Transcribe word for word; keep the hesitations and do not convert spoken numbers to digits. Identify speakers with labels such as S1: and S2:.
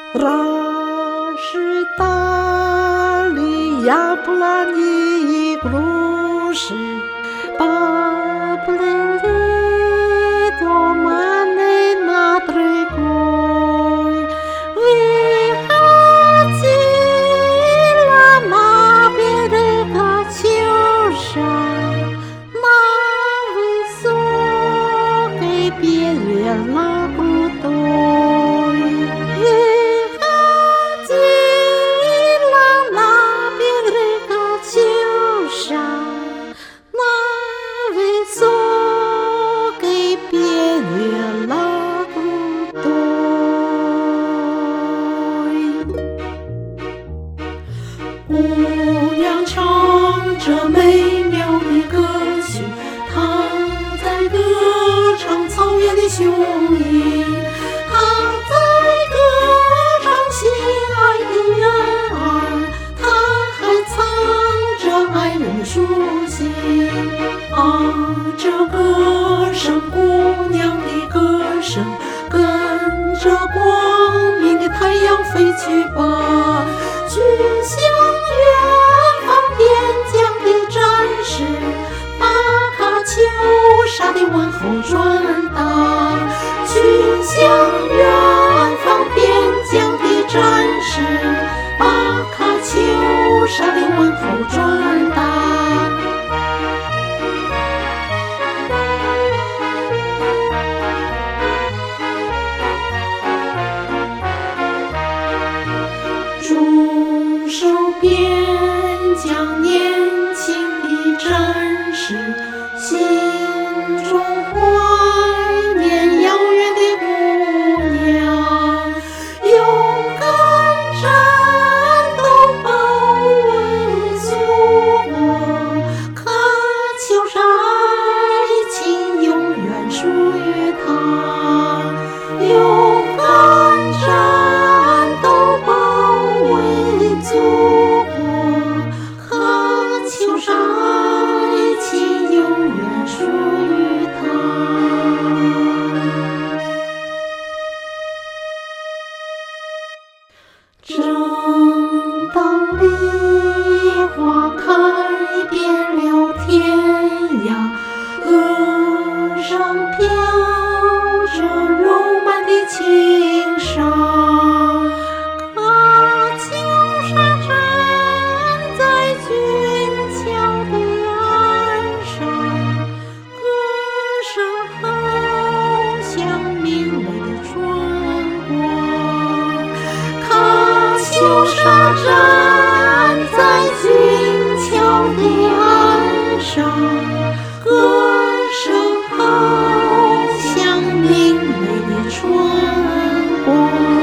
S1: Рассчитали яблони и груши, поплыли туманы над рекой. Выходила на берег Катюша, на высокой перила крутой. Выходила на берег Катюша, на высокой перила крутой. 姑娘唱着美妙的歌曲，她在歌唱草原的雄鹰，她在歌唱心爱的人儿，她还藏着爱人的书信。啊，这歌声，姑娘的歌声，跟着光明的太阳飞去吧，去向远方边疆的战士，把卡秋莎的问候转达，去向远方边疆的战士，把卡秋莎的问候转达。驻守边疆年轻的战士，心中怀念遥远的姑娘，勇敢战斗保卫祖国，卡秋莎爱情永远属于她，勇敢战斗保卫祖国，卡秋莎爱情永远属于她。正当梨花开遍了天涯，河上飘着柔漫的轻纱，卡秋莎站在俊俏的岸上，歌声好像明媚的春光。卡秋莎站在俊俏的岸上，歌声好像明媚的春光。